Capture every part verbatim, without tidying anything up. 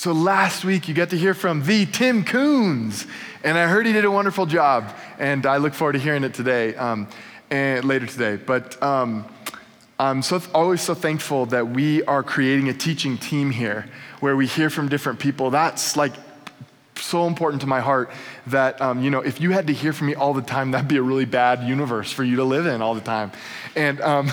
So last week you got to hear from the Tim Coons, and I heard he did a wonderful job, and I look forward to hearing it today, um, and later today. But um, I'm so always so thankful that we are creating a teaching team here, where we hear from different people. That's like so important to my heart that, um, you know, if you had to hear from me all the time, that'd be a really bad universe for you to live in all the time. And, um,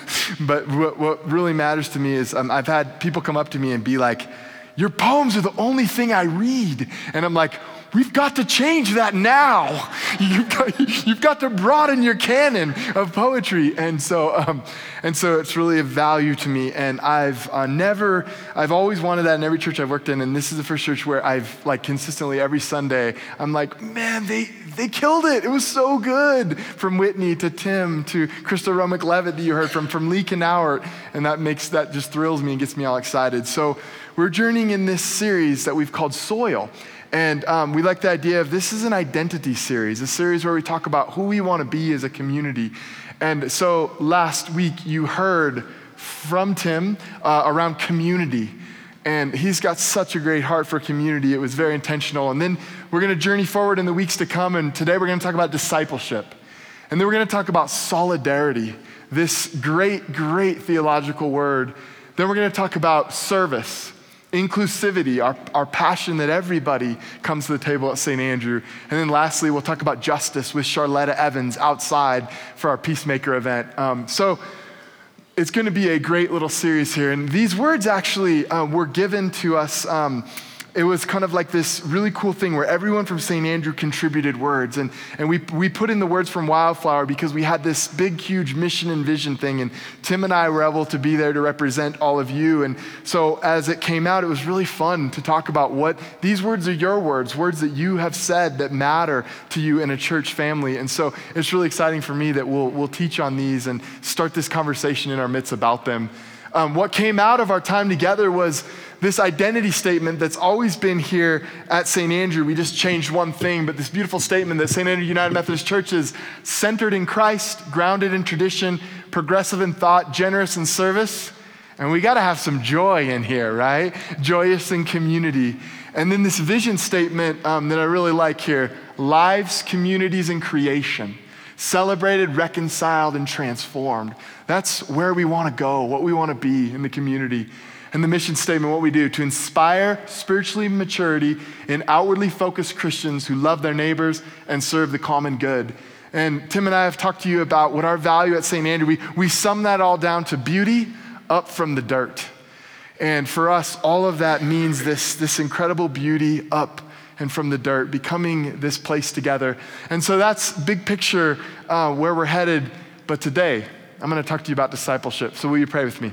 but what, what really matters to me is um, I've had people come up to me and be like, your poems are the only thing I read. And I'm like, we've got to change that now. You've got, you've got to broaden your canon of poetry. And so um, and so it's really a value to me. And I've uh, never, I've always wanted that in every church I've worked in. And this is the first church where I've like consistently every Sunday, I'm like, man, they they killed it. It was so good. From Whitney to Tim to Crystal Romick-Levitt that you heard from, from Lee Knauert. And that makes, that just thrills me and gets me all excited. So we're journeying in this series that we've called Soil. And um, we like the idea of this is an identity series, a series where we talk about who we want to be as a community. And so last week you heard from Tim uh, around community. And he's got such a great heart for community. It was very intentional. And then we're going to journey forward in the weeks to come. And today we're going to talk about discipleship. And then we're going to talk about solidarity, this great, great theological word. Then we're going to talk about service, inclusivity, our, our passion that everybody comes to the table at Saint Andrew. And then lastly, we'll talk about justice with Charletta Evans outside for our Peacemaker event. Um, so it's going to be a great little series here. And these words actually uh, were given to us. Um, it was kind of like this really cool thing where everyone from Saint Andrew contributed words. And, and we, we put in the words from Wildflower because we had this big, huge mission and vision thing. And Tim and I were able to be there to represent all of you. And so as it came out, it was really fun to talk about what these words are your words, words that you have said that matter to you in a church family. And so it's really exciting for me that we'll, we'll teach on these and start this conversation in our midst about them. Um, what came out of our time together was this identity statement that's always been here at Saint Andrew. We just changed one thing, but this beautiful statement that Saint Andrew United Methodist Church is centered in Christ, grounded in tradition, progressive in thought, generous in service. And we got to have some joy in here, right? Joyous in community. And then this vision statement um, that I really like here, lives, communities, and creation. Celebrated, reconciled, and transformed. That's where we want to go, what we want to be in the community. And the mission statement, what we do, to inspire spiritually maturity in outwardly focused Christians who love their neighbors and serve the common good. And Tim and I have talked to you about what our value at Saint Andrew, we, we sum that all down to beauty up from the dirt. And for us, all of that means this, this incredible beauty up and from the dirt, becoming this place together. And so that's big picture uh, where we're headed. But today, I'm going to talk to you about discipleship. So will you pray with me?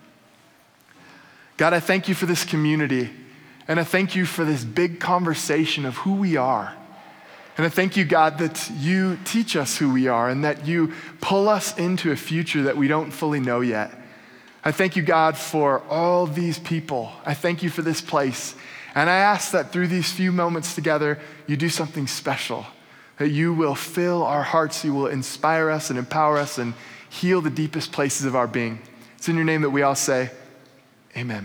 God, I thank you for this community. And I thank you for this big conversation of who we are. And I thank you, God, that you teach us who we are and that you pull us into a future that we don't fully know yet. I thank you, God, for all these people. I thank you for this place. And I ask that through these few moments together, you do something special, that you will fill our hearts, you will inspire us and empower us and heal the deepest places of our being. It's in your name that we all say, amen.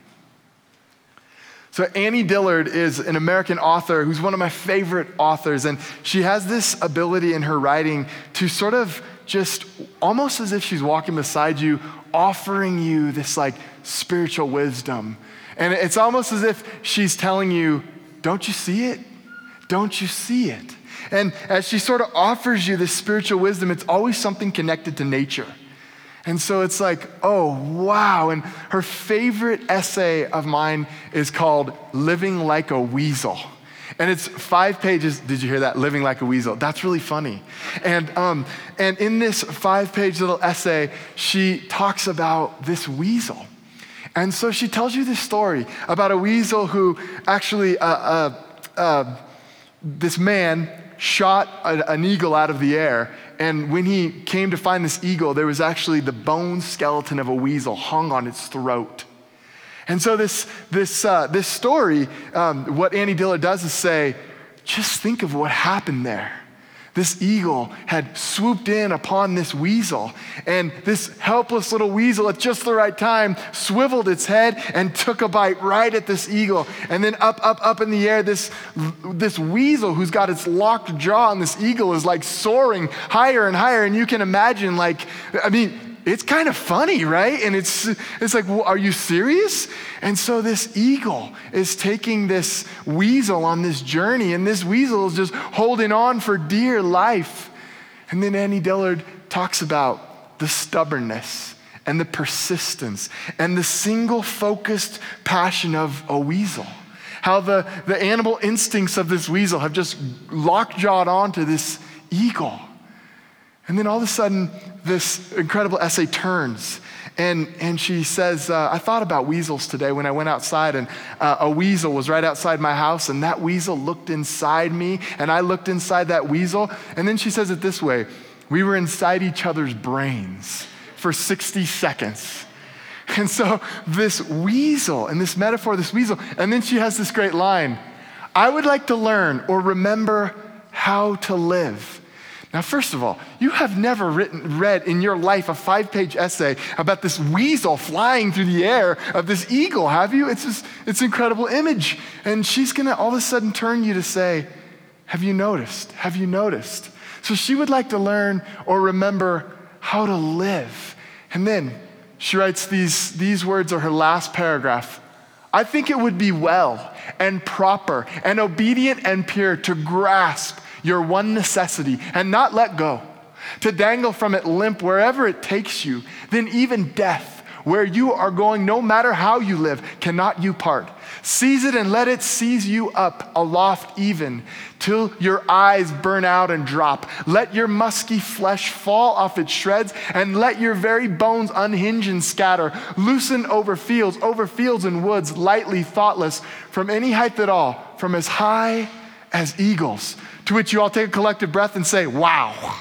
So Annie Dillard is an American author who's one of my favorite authors, and she has this ability in her writing to sort of just almost as if she's walking beside you, offering you this like spiritual wisdom. And it's almost as if she's telling you, don't you see it? Don't you see it? And as she sort of offers you this spiritual wisdom, it's always something connected to nature. And so it's like, oh, wow. And her favorite essay of mine is called Living Like a Weasel. And it's five pages. Did you hear that? Living Like a Weasel. That's really funny. And um, and in this five-page little essay, she talks about this weasel. And so she tells you this story about a weasel who actually, uh, uh, uh, this man shot a, an eagle out of the air. And when he came to find this eagle, there was actually the bone skeleton of a weasel hung on its throat. And so this this uh, this story, um, what Annie Dillard does is say, just think of what happened there. this eagle had swooped in upon this weasel, and this helpless little weasel at just the right time swiveled its head and took a bite right at this eagle. And then up, up, up in the air, this, this weasel who's got its locked jaw on this eagle is like soaring higher and higher. And you can imagine, like, I mean, it's kind of funny, right? And it's it's like, well, are you serious? And so this eagle is taking this weasel on this journey, and this weasel is just holding on for dear life. And then Annie Dillard talks about the stubbornness and the persistence and the single-focused passion of a weasel. How the, the animal instincts of this weasel have just lockjawed onto this eagle. And then all of a sudden, this incredible essay turns, and, and she says, uh, I thought about weasels today when I went outside, and uh, a weasel was right outside my house, and that weasel looked inside me, and I looked inside that weasel. And then she says it this way: we were inside each other's brains for sixty seconds. And so this weasel, and this metaphor, this weasel, and then she has this great line: I would like to learn or remember how to live. Now, first of all, you have never written, read in your life a five-page essay about this weasel flying through the air of this eagle, have you? It's just, it's an incredible image. And she's gonna all of a sudden turn you to say, have you noticed? Have you noticed? So she would like to learn or remember how to live. And then she writes these, these words are her last paragraph. I think it would be well and proper and obedient and pure to grasp your one necessity and not let go, to dangle from it limp wherever it takes you. Then even death, where you are going, no matter how you live, cannot you part. Seize it and let it seize you up aloft even till your eyes burn out and drop. Let your musky flesh fall off its shreds and let your very bones unhinge and scatter. Loosen over fields, over fields and woods, lightly thoughtless, from any height at all, from as high as eagles. To which you all take a collective breath and say, wow,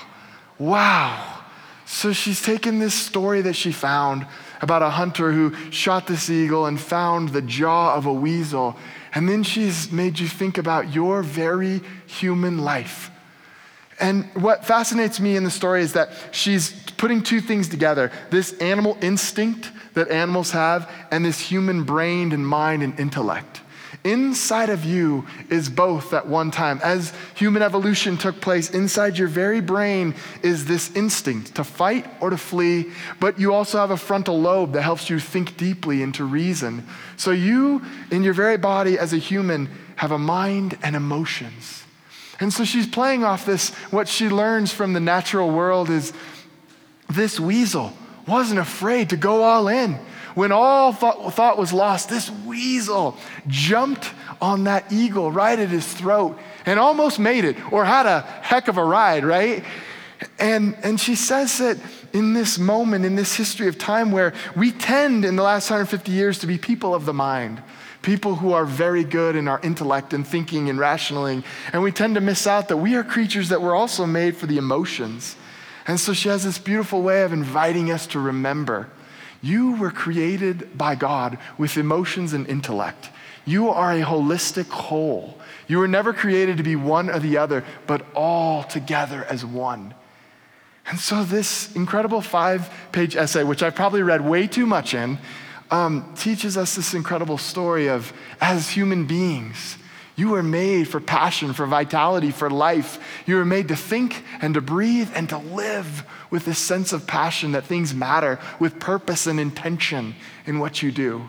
wow. So she's taken this story that she found about a hunter who shot this eagle and found the jaw of a weasel. And then she's made you think about your very human life. And what fascinates me in the story is that she's putting two things together: this animal instinct that animals have and this human brain and mind and intellect. Inside of you is both at one time. As human evolution took place, inside your very brain is this instinct to fight or to flee, but you also have a frontal lobe that helps you think deeply and to reason. So you, in your very body as a human, have a mind and emotions. And so she's playing off this, what she learns from the natural world is this weasel wasn't afraid to go all in. When all thought, thought was lost, this weasel jumped on that eagle right at his throat and almost made it, or had a heck of a ride, right? And, and she says that in this moment, in this history of time where we tend in the last one hundred fifty years to be people of the mind, people who are very good in our intellect and thinking and rationaling, and we tend to miss out that we are creatures that were also made for the emotions. And so she has this beautiful way of inviting us to remember. You were created by God with emotions and intellect. You are a holistic whole. You were never created to be one or the other, but all together as one. And so this incredible five-page essay, which I've probably read way too much in, um, teaches us this incredible story of, as human beings, you were made for passion, for vitality, for life. You were made to think and to breathe and to live with this sense of passion that things matter, with purpose and intention in what you do.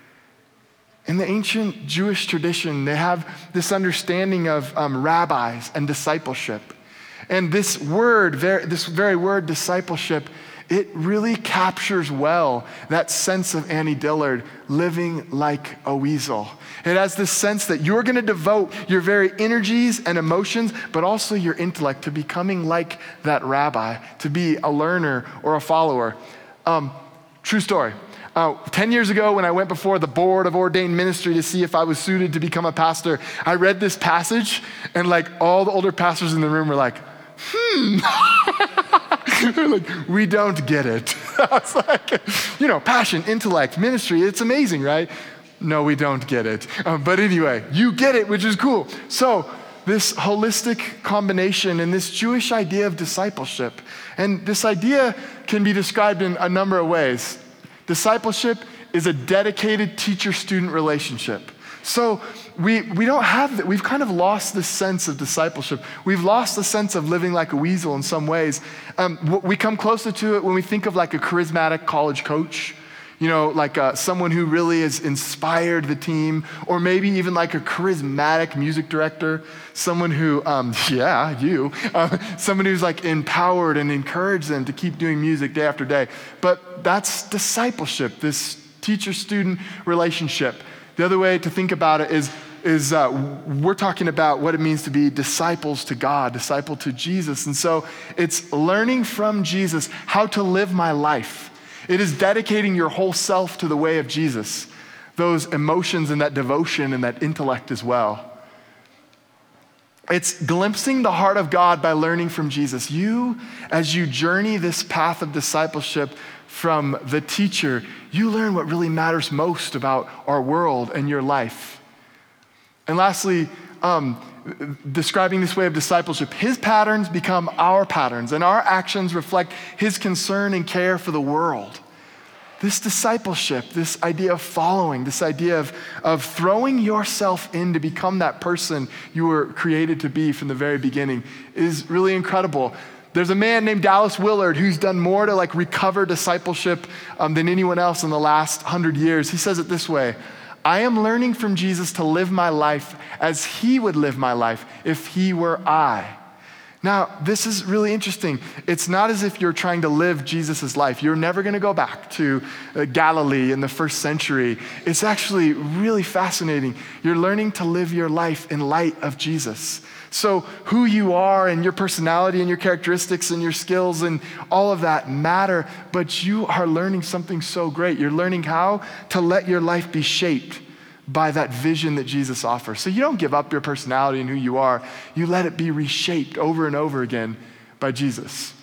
In the ancient Jewish tradition, they have this understanding of um, rabbis and discipleship. And this word, this very word, discipleship, it really captures well that sense of Annie Dillard living like a weasel. It has this sense that you're going to devote your very energies and emotions, but also your intellect to becoming like that rabbi, to be a learner or a follower. Um, true story. Uh, Ten years ago, when I went before the board of ordained ministry to see if I was suited to become a pastor, I read this passage, and like all the older pastors in the room were like, hmm. They're like, we don't get it. I was like, you know, passion, intellect, ministry, it's amazing, right? No, we don't get it. Um, but anyway, you get it, which is cool. So this holistic combination and this Jewish idea of discipleship. And this idea can be described in a number of ways. Discipleship is a dedicated teacher-student relationship. So we we don't have that. We've kind of lost the sense of discipleship. We've lost the sense of living like a weasel in some ways. Um, we come closer to it when we think of like a charismatic college coach, you know, like uh, someone who really has inspired the team, or maybe even like a charismatic music director, someone who, um, yeah, you, uh, someone who's like empowered and encouraged them to keep doing music day after day. But that's discipleship, this teacher-student relationship. The other way to think about it is, is uh, we're talking about what it means to be disciples to God, disciple to Jesus. And so it's learning from Jesus how to live my life. It is dedicating your whole self to the way of Jesus, those emotions and that devotion and that intellect as well. It's glimpsing the heart of God by learning from Jesus. You, as you journey this path of discipleship from the teacher, you learn what really matters most about our world and your life. And lastly, um, describing this way of discipleship, his patterns become our patterns, and our actions reflect his concern and care for the world. This discipleship, this idea of following, this idea of, of throwing yourself in to become that person you were created to be from the very beginning is really incredible. There's a man named Dallas Willard who's done more to like recover discipleship um, than anyone else in the last hundred years. He says it this way: I am learning from Jesus to live my life as he would live my life if he were I. Now, this is really interesting. It's not as if you're trying to live Jesus' life. You're never going to go back to uh, Galilee in the first century. It's actually really fascinating. You're learning to live your life in light of Jesus. So who you are and your personality and your characteristics and your skills and all of that matter, but you are learning something so great. You're learning how to let your life be shaped by that vision that Jesus offers. So you don't give up your personality and who you are. You let it be reshaped over and over again by Jesus.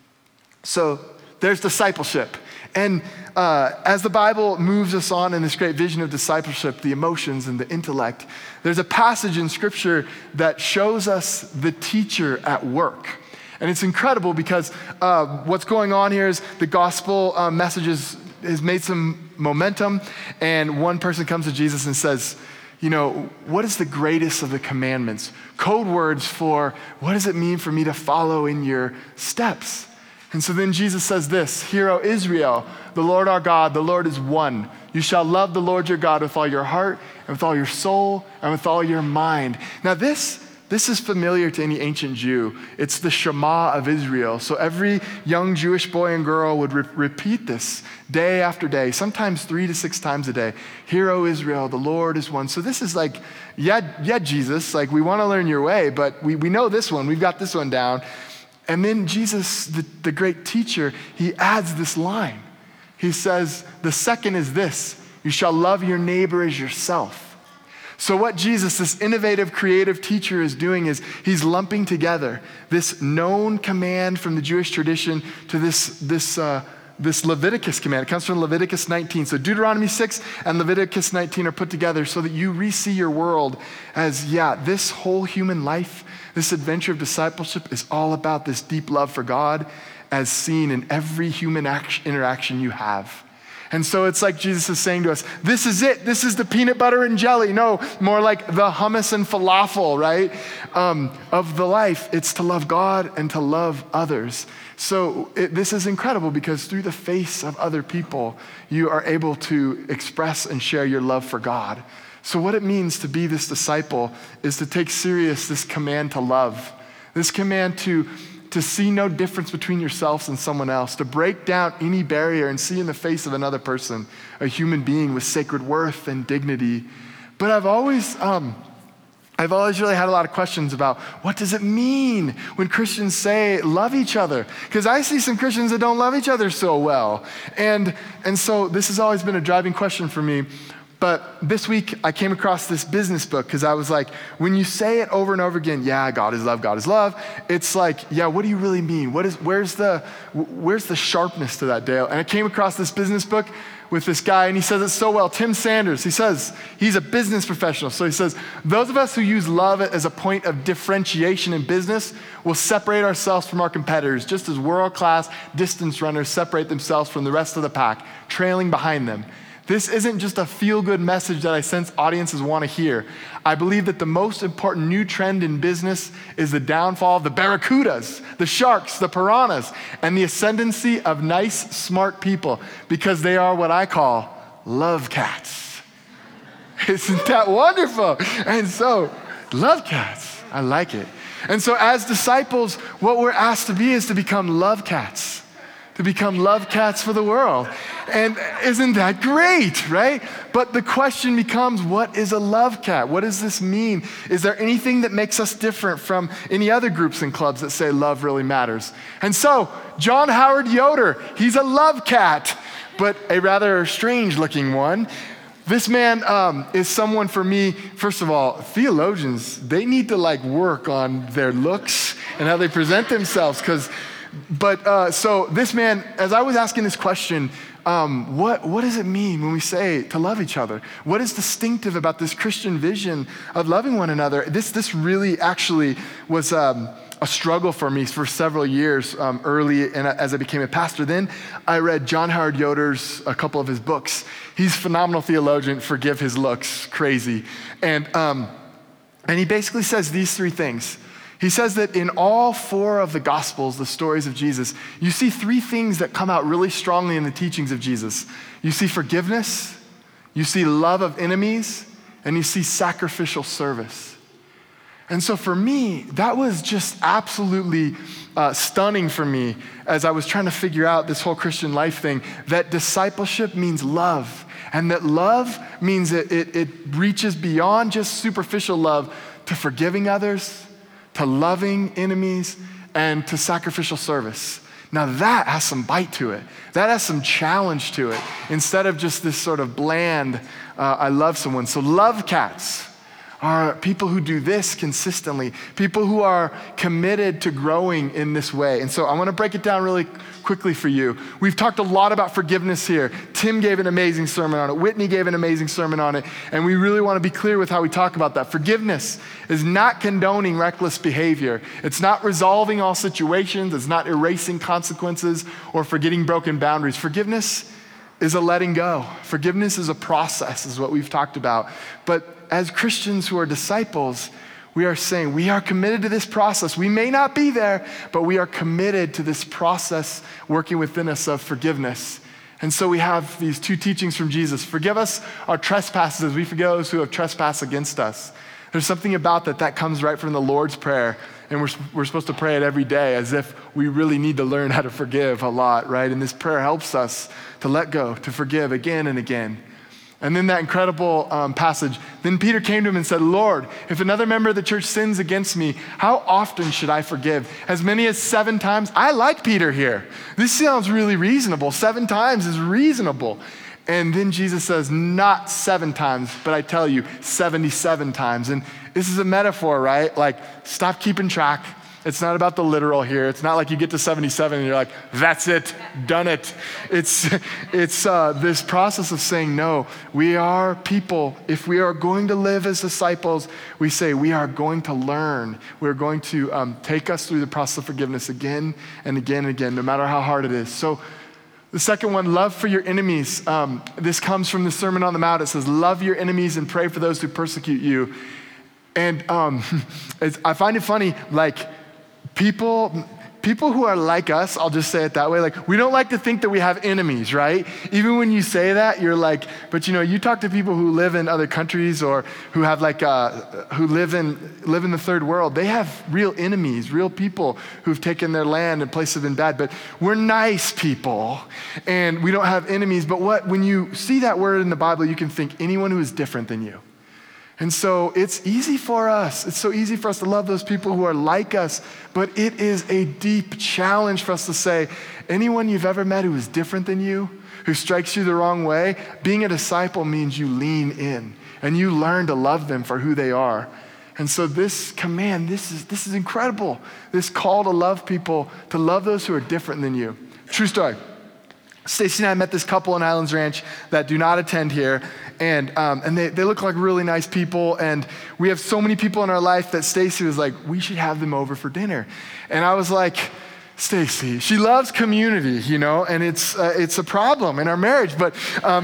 So there's discipleship. And uh, as the Bible moves us on in this great vision of discipleship, the emotions and the intellect, there's a passage in Scripture that shows us the teacher at work. And it's incredible because uh, what's going on here is the gospel uh, messages has made some momentum, and one person comes to Jesus and says, you know, what is the greatest of the commandments? Code words for what does it mean for me to follow in your steps? And so then Jesus says this: Hear, O Israel, the Lord our God, the Lord is one. You shall love the Lord your God with all your heart and with all your soul and with all your mind. Now this This is familiar to any ancient Jew. It's the Shema of Israel. So every young Jewish boy and girl would re- repeat this day after day, sometimes three to six times a day. Hear, O Israel, the Lord is one. So this is like, yeah, yeah, Jesus, like we want to learn your way, but we, we know this one. We've got this one down. And then Jesus, the, the great teacher, he adds this line. He says, the second is this: you shall love your neighbor as yourself. So what Jesus, this innovative, creative teacher, is doing is he's lumping together this known command from the Jewish tradition to this, this, uh, this Leviticus command. It comes from Leviticus nineteen. So Deuteronomy six and Leviticus nineteen are put together so that you re-see your world as, yeah, this whole human life, this adventure of discipleship is all about this deep love for God as seen in every human action, interaction you have. And so it's like Jesus is saying to us, this is it. This is the peanut butter and jelly. No, more like the hummus and falafel, right? Um, of the life. It's to love God and to love others. So it, this is incredible because through the face of other people, you are able to express and share your love for God. So what it means to be this disciple is to take serious this command to love, this command to to see no difference between yourselves and someone else, to break down any barrier and see in the face of another person a human being with sacred worth and dignity. But I've always, um, I've always really had a lot of questions about what does it mean when Christians say love each other? Because I see some Christians that don't love each other so well. And, and so this has always been a driving question for me. But this week I came across this business book because I was like, when you say it over and over again, yeah, God is love, God is love, it's like, yeah, what do you really mean? What is, where's the, where's the sharpness to that, Dale? And I came across this business book with this guy, and he says it so well, Tim Sanders. He says, he's a business professional. So he says, those of us who use love as a point of differentiation in business will separate ourselves from our competitors, just as world-class distance runners separate themselves from the rest of the pack, trailing behind them. This isn't just a feel-good message that I sense audiences want to hear. I believe that the most important new trend in business is the downfall of the barracudas, the sharks, the piranhas, and the ascendancy of nice, smart people, because they are what I call love cats. Isn't that wonderful? And so, love cats, I like it. And so as disciples, what we're asked to be is to become love cats. To become love cats for the world. And isn't that great, right? But the question becomes, what is a love cat? What does this mean? Is there anything that makes us different from any other groups and clubs that say love really matters? And so, John Howard Yoder, he's a love cat, but a rather strange looking one. This man um, is someone for me, first of all, theologians, they need to like work on their looks and how they present themselves, because But uh, so this man, as I was asking this question, um, what, what does it mean when we say to love each other? What is distinctive about this Christian vision of loving one another? This, this really actually was um, a struggle for me for several years um, early and as I became a pastor. Then I read John Howard Yoder's, a couple of his books. He's a phenomenal theologian, forgive his looks, crazy. And, um, and he basically says these three things. He says that in all four of the Gospels, the stories of Jesus, you see three things that come out really strongly in the teachings of Jesus. You see forgiveness, you see love of enemies, and you see sacrificial service. And so for me, that was just absolutely uh, stunning for me as I was trying to figure out this whole Christian life thing, that discipleship means love, and that love means it, it, it reaches beyond just superficial love to forgiving others, to loving enemies, and to sacrificial service. Now that has some bite to it. That has some challenge to it, instead of just this sort of bland, uh, I love someone. So love cats are people who do this consistently, people who are committed to growing in this way. And so I want to break it down really quickly for you. We've talked a lot about forgiveness here. Tim gave an amazing sermon on it. Whitney gave an amazing sermon on it. And we really want to be clear with how we talk about that. Forgiveness is not condoning reckless behavior. It's not resolving all situations. It's not erasing consequences or forgetting broken boundaries. Forgiveness is a letting go. Forgiveness is a process, is what we've talked about. But as Christians who are disciples, we are saying we are committed to this process. We may not be there, but we are committed to this process working within us of forgiveness. And so we have these two teachings from Jesus. Forgive us our trespasses as we forgive those who have trespassed against us. There's something about that that comes right from the Lord's Prayer. And we're, we're supposed to pray it every day as if we really need to learn how to forgive a lot, right? And this prayer helps us to let go, to forgive again and again. And then that incredible um, passage, then Peter came to him and said, Lord, if another member of the church sins against me, how often should I forgive? As many as seven times? I like Peter here. This sounds really reasonable. Seven times is reasonable. And then Jesus says, not seven times, but I tell you, seventy-seven times. And this is a metaphor, right? Like, stop keeping track. It's not about the literal here. It's not like you get to seventy-seven and you're like, that's it, done it. It's, it's uh, this process of saying, no, we are people. If we are going to live as disciples, we say we are going to learn. We're going to um, take us through the process of forgiveness again and again and again, no matter how hard it is. So the second one, love for your enemies. Um, this comes from the Sermon on the Mount. It says, love your enemies and pray for those who persecute you. And um, it's, I find it funny, like people, people who are like us, I'll just say it that way, like we don't like to think that we have enemies, right? Even when you say that, you're like, but you know, you talk to people who live in other countries or who have like, uh, who live in, live in the third world, they have real enemies, real people who've taken their land and places have been bad, but we're nice people and we don't have enemies. But what, when you see that word in the Bible, you can think anyone who is different than you. And so it's easy for us. It's so easy for us to love those people who are like us, but it is a deep challenge for us to say, anyone you've ever met who is different than you, who strikes you the wrong way, being a disciple means you lean in and you learn to love them for who they are. And so this command, this is, this is incredible. This call to love people, to love those who are different than you. True story. Stacy and I met this couple in Islands Ranch that do not attend here, and um, and they, they look like really nice people, and we have so many people in our life that Stacy was like, we should have them over for dinner. And I was like, Stacy, she loves community, you know, and it's uh, it's a problem in our marriage, but um,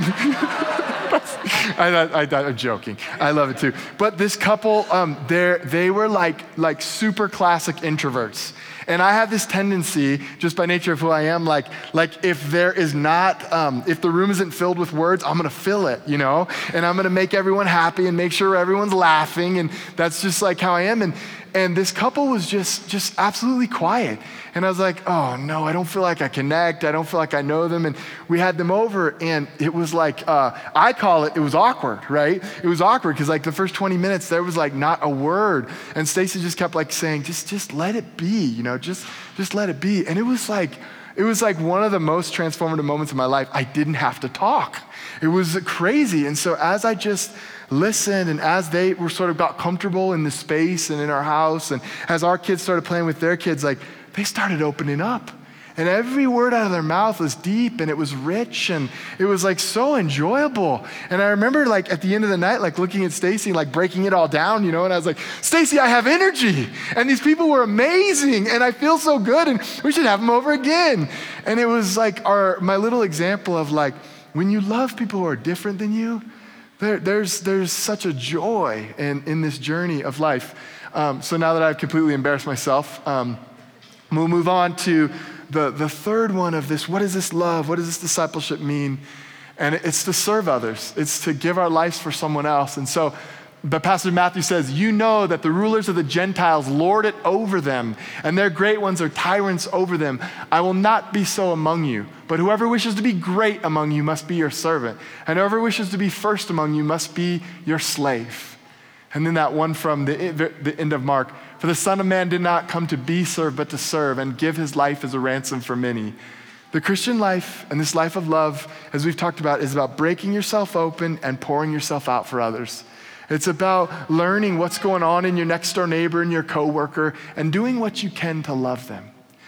I, I, I, I'm joking. I love it too. But this couple, um, they they were like like super classic introverts. And I have this tendency, just by nature of who I am, like, like if there is not, um, if the room isn't filled with words, I'm gonna fill it, you know? And I'm gonna make everyone happy and make sure everyone's laughing, and that's just like how I am. And and this couple was just, just absolutely quiet. And I was like, oh no, I don't feel like I connect. I don't feel like I know them. And we had them over, and it was like, uh, I call it, it was awkward, right? It was awkward because like the first twenty minutes, there was like not a word. And Stacy just kept like saying, just, just let it be, you know, just, just let it be. And it was like, it was like one of the most transformative moments of my life. I didn't have to talk. It was crazy. And so as I just listened, and as they were sort of got comfortable in the space and in our house, and as our kids started playing with their kids, like they started opening up. And every word out of their mouth was deep, and it was rich, and it was like so enjoyable. And I remember like at the end of the night, like looking at Stacy, like breaking it all down, you know, and I was like, Stacy, I have energy. And these people were amazing, and I feel so good, and we should have them over again. And it was like our my little example of like, when you love people who are different than you, there, there's there's such a joy in, in this journey of life. Um, so now that I've completely embarrassed myself, um, we'll move on to the, the third one of this. What does this love? What does this discipleship mean? And it's to serve others. It's to give our lives for someone else. And so, but Pastor Matthew says, you know that the rulers of the Gentiles lord it over them, and their great ones are tyrants over them. I will not be so among you, but whoever wishes to be great among you must be your servant, and whoever wishes to be first among you must be your slave. And then that one from the, the end of Mark, for the Son of Man did not come to be served, but to serve and give his life as a ransom for many. The Christian life and this life of love, as we've talked about, is about breaking yourself open and pouring yourself out for others. It's about learning what's going on in your next door neighbor and your coworker and doing what you can to love them.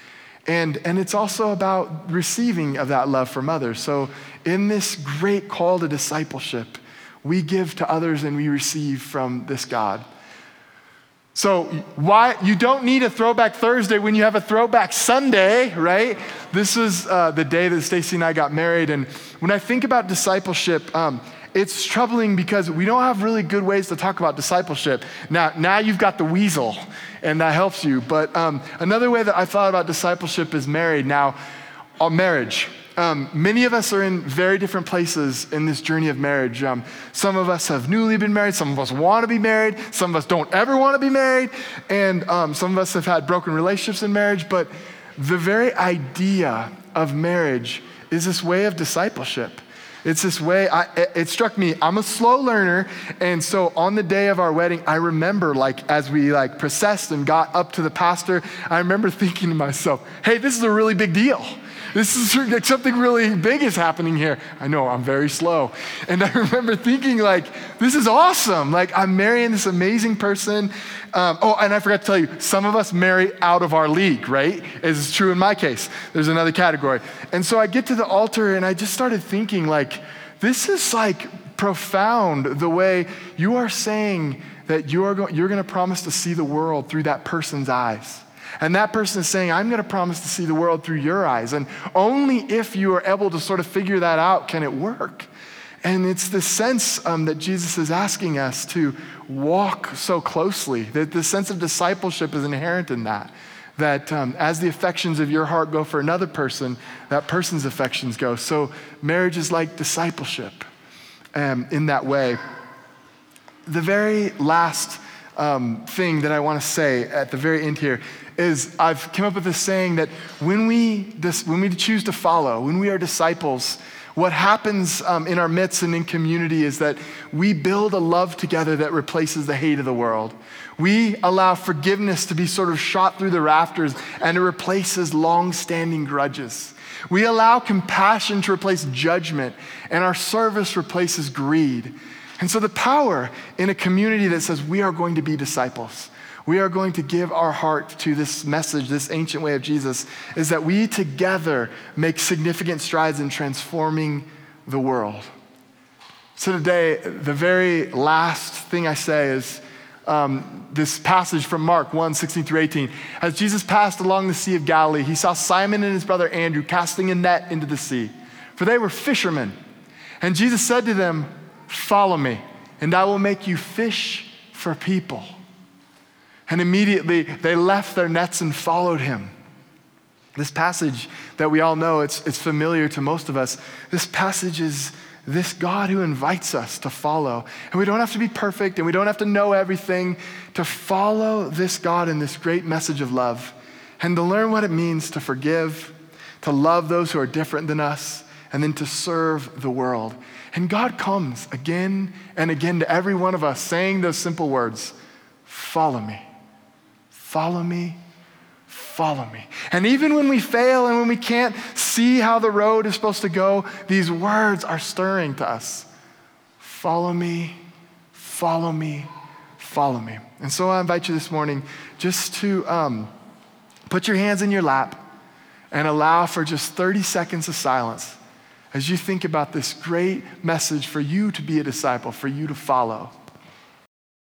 And, and it's also about receiving of that love from others. So in this great call to discipleship, we give to others and we receive from this God. So why you don't need a throwback Thursday when you have a throwback Sunday, right? This is uh, the day that Stacy and I got married. And when I think about discipleship, um, it's troubling because we don't have really good ways to talk about discipleship. Now, now you've got the weasel, and that helps you. But um, another way that I thought about discipleship is married. Now, uh, marriage. Um, many of us are in very different places in this journey of marriage. Um, some of us have newly been married. Some of us want to be married. Some of us don't ever want to be married. And um, some of us have had broken relationships in marriage. But the very idea of marriage is this way of discipleship. It's this way, I, it struck me, I'm a slow learner, and so on the day of our wedding, I remember like as we like processed and got up to the pastor, I remember thinking to myself, hey, this is a really big deal. This is like something really big is happening here. I know, I'm very slow. And I remember thinking like, this is awesome. Like I'm marrying this amazing person. Um, oh, and I forgot to tell you, some of us marry out of our league, right? As is true in my case. There's another category. And so I get to the altar and I just started thinking like, this is like profound the way you are saying that you are go- you're going to promise to see the world through that person's eyes. And that person is saying, I'm going to promise to see the world through your eyes. And only if you are able to sort of figure that out can it work. And it's the sense um, that Jesus is asking us to walk so closely, that the sense of discipleship is inherent in that. That um, as the affections of your heart go for another person, that person's affections go. So marriage is like discipleship um, in that way. The very last um, thing that I want to say at the very end here is I've come up with this saying that when we this, when we choose to follow, when we are disciples, what happens um, in our midst and in community is that we build a love together that replaces the hate of the world. We allow forgiveness to be sort of shot through the rafters, and it replaces long-standing grudges. We allow compassion to replace judgment, and our service replaces greed. And so the power in a community that says we are going to be disciples, we are going to give our heart to this message, this ancient way of Jesus, is that we together make significant strides in transforming the world. So today, the very last thing I say is um, this passage from Mark one, sixteen through eighteen. As Jesus passed along the Sea of Galilee, he saw Simon and his brother Andrew casting a net into the sea, for they were fishermen. And Jesus said to them, "Follow me, and I will make you fish for people." And immediately they left their nets and followed him. This passage that we all know, it's, it's familiar to most of us. This passage is this God who invites us to follow. And we don't have to be perfect and we don't have to know everything to follow this God in this great message of love and to learn what it means to forgive, to love those who are different than us, and then to serve the world. And God comes again and again to every one of us saying those simple words, "Follow me. Follow me, follow me." And even when we fail and when we can't see how the road is supposed to go, these words are stirring to us. Follow me, follow me, follow me. And so I invite you this morning just to um, put your hands in your lap and allow for just thirty seconds of silence as you think about this great message for you to be a disciple, for you to follow.